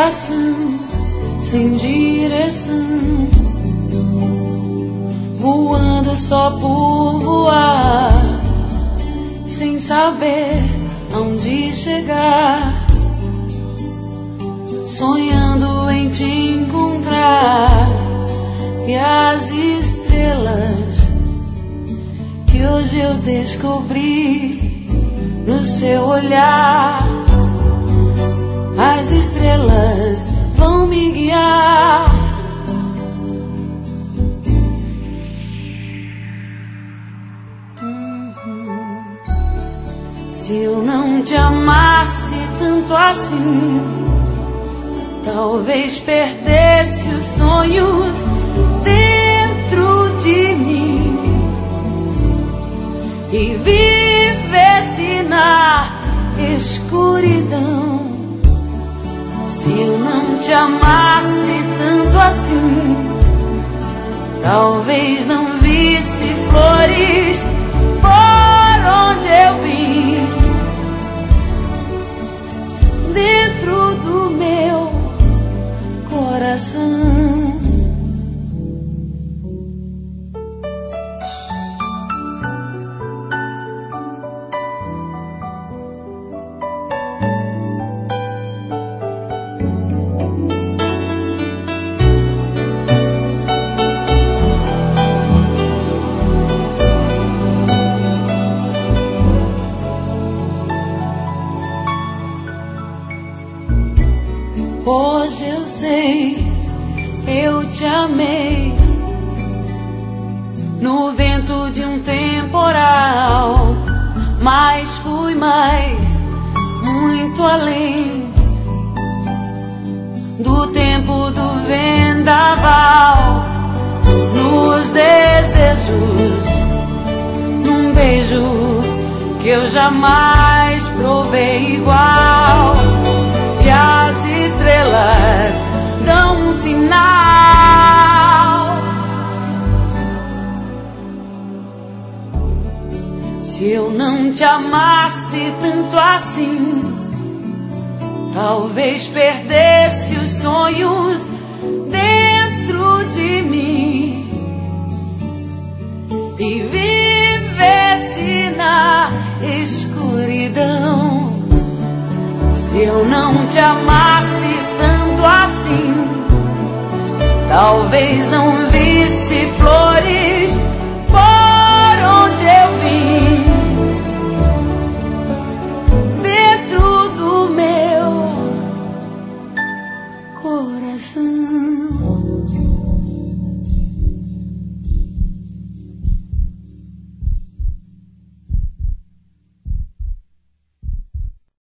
coração sem direção, voando só por voar, sem saber aonde chegar, sonhando em te encontrar. E as estrelas que hoje eu descobri no seu olhar, as estrelas vão me guiar. Se eu não te amasse tanto assim, talvez perdesse os sonhos dentro de mim e vivesse na escuridão. Se eu não te amasse tanto assim, talvez não visse flores por onde eu vim, dentro do meu coração. Hoje eu sei, eu te amei no vento de um temporal, mas fui mais, muito além do tempo do vendaval, nos desejos, num beijo que eu jamais provei igual. E as estrelas dão um sinal. Se eu não te amasse tanto assim, talvez perdesse os sonhos dentro de mim e vivesse na escuridão. Se eu não te amasse tanto assim, talvez não visse flores